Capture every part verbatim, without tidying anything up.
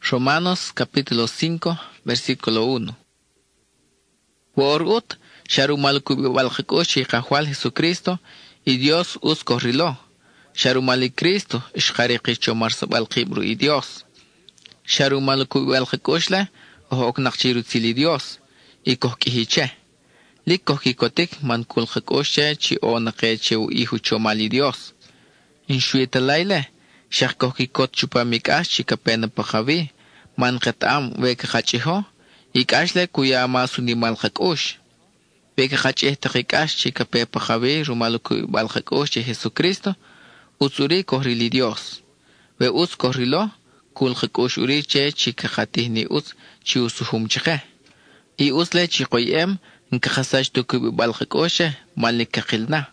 Romanos capítulo cinco, versículo uno. Worut, sharumalkubiwaljikoshi Juan Jesucristo, y Dios us corriló. Sharumali Cristo, ishkariqicho marsabalqibru y Dios. Sharumalkubiwaljikoshla, ohoknakchirutzili Dios, y kohkihiche. Lik kohkikotik mankuljikoshe chi onaqeche u hijo chomali Dios. Inshuitalaile, shak kohkikot chupamikash chikapena pajavi, man qatam weka qachiho, ikashle kuya masu ni malqakush. Weka qachih taqikash chikape pajavi rumaluku balqakush Jesucristo, utsuri kohrili Dios. We uts kohrilo, kulqakush uri che chikaqatih ni uts chi usuhum chike. I usle chikoyem, nkaqasash tukubi balqakush malikaqilna.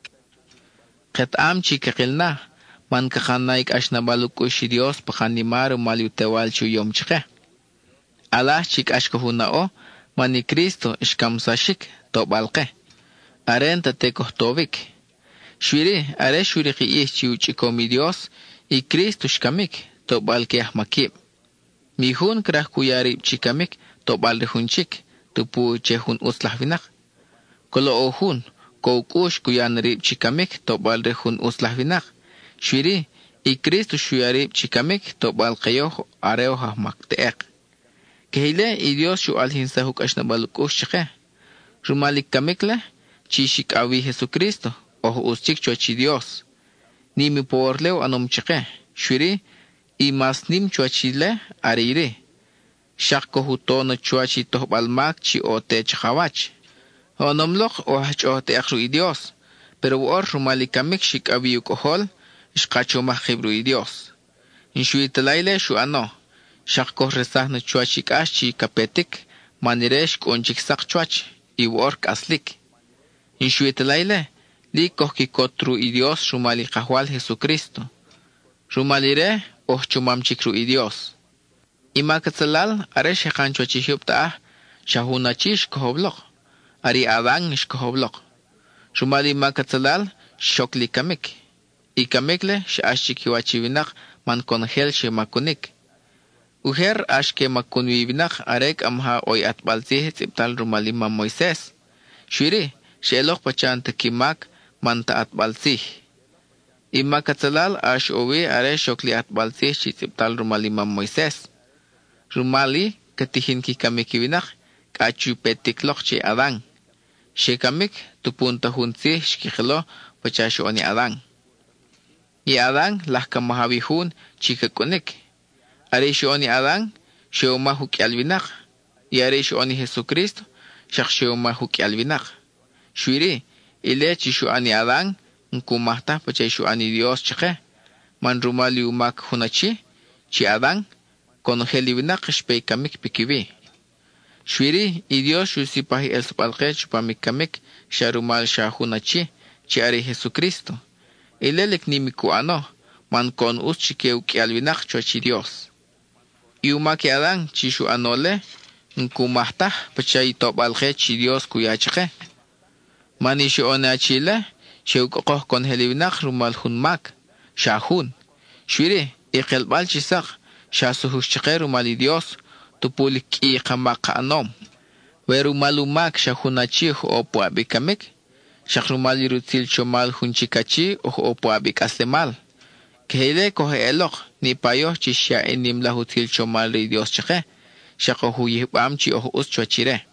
Qatam chikaqilna, man kakanaik ashnabalukushi Dios pakanimaru maliutewal chuyom chike. Allah chik ashkahunao, mani Cristo ishkamsashik tobalke. Aren tatekoh tovik. Shwiri, are shwiriki ih chiuchikomi Dios, y Cristo shkamik tobalke ahmakib. Mihun krah kuyarib chikamik tobalrehunchik, tupu chehun uslahvinak. Kolo ohun, koukush kuyanrib chikamik tobalrehun uslahvinak. Shwiri, y Cristo shuyarib chikamik tobal qayoh areo hahmak teek. Kehile y Dios shu alhinsahuk ashnabalukush chike. Rumalik kamikle, chishik awi Jesucristo, oho uschik chochi Dios. Nimi poorleo anom chike. Shwiri, y mas nim chochile arire. Shak kohutono chochi tohbalmak chi ote chakawach. Onomlok ohach ote akru y Dios. Pero or rumalik kamik shik awi ukohol, ishkacho mahibru y Dios. Inshuitalaile shu ano. Shak kohresah na chuachik ashchi kapetik, maniresh konchik sak chuach, y work aslik. Inshuitalaile, li kohkikotru y Dios rumali kahwal Jesucristo. Rumalire, oh chumamchikru y Dios. Imakatsalal, are shekhan chuachihupta, shahunachish kohoblok. Ari adang ish kohoblok. Rumali makatsalal, shokli kamik. Y kamikle shashchikiwachivinak man konhel she makunik. Uher ashke makunvivinak arek amha oy atbalzih tziptal rumalima Moises. Shwiri, shelok pachan tekimak man ta atbalzih. Ima katsalal ash owe are shokli atbalzih chi tziptal rumalima Moises. Rumali katihin ki kamikivinak kachu petiklok che adang. She kamik tupunta hunzih shkihelo pachash oni adang. Y Adán las kamahawihun chikakonik. Are shoni Adán, sheoma huki alvinak. Y are shoni Jesucristo, shak sheoma huki alvinak. Shwiri, ile chishuani Adán, nkumahta pache shuani Dios chike. Man rumali umak hunachi, chi Adán, konogeli vinak shpei kamik pikivi. Shwiri, y Dios shusipahi el supalke chupamik kamik, sharumal shahunachi, chi are Jesucristo. Ilelek ni mikuano, man kon us chikeu ki alvinak chochi Dios. Iuma ki Adán chishu anole, nkumahta pachay tobalke chi Dios kuyachike. Manishu one achile, sheukokoh kon helivinak rumal hunmak, shahun. Shwiri, iqelbal chisak, shasuhush chike rumali Dios, tupulik i kamaka anom. Werumalumak shahunachih opo abikamik, Shakhrumali rutil chomal hunchikachi o opo abikaslemal. Kehele kohe elok ni payo chisha enim la hutil chomal ri Dios chake. Shako huyibam chi o us chochire.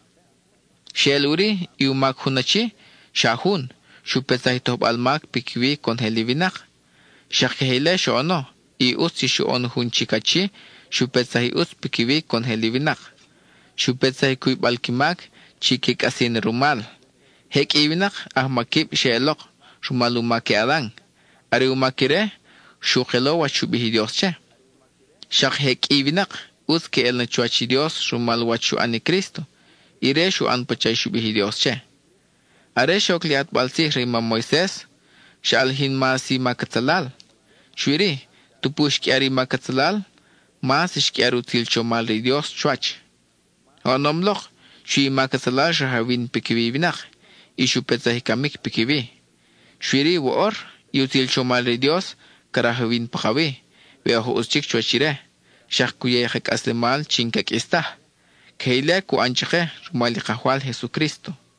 Sheluri iumak hunachi shahun shupetahitob almak pikwi kon helivinak. Shakehele shono i us chishu on hunchikachi shupetahi us pikwi kon helivinak. Shupetahi kuib alkimak chikik asin rumal. Hek ibinak ahmakib shelok rumalumake Adán. Ari umakire shukelo wachubihi Dios che. Shak hek ibinak uz ke el nachuachi Dios rumal wachu ani Cristo. Ire shu an pachay shubihi Dios che. Are shokliat balsih rima Moises. Shalhin maasi makatsalal. Shwiri, tupushki ari makatsalal. Maas ishki arutil chomal ri Dios chuach. Onomlok, shui makatsalal shahawin pikivivinak. Ishu petzahikamik pikivi. Shwiri woor, yutil chomal de Dios, karahawin pakavi, veaho uschik chuachire. xak cuyay ka c'aslemal chin ca q'uistaj. Queje ile cu anchake rumal i Kajwal Jesucristo.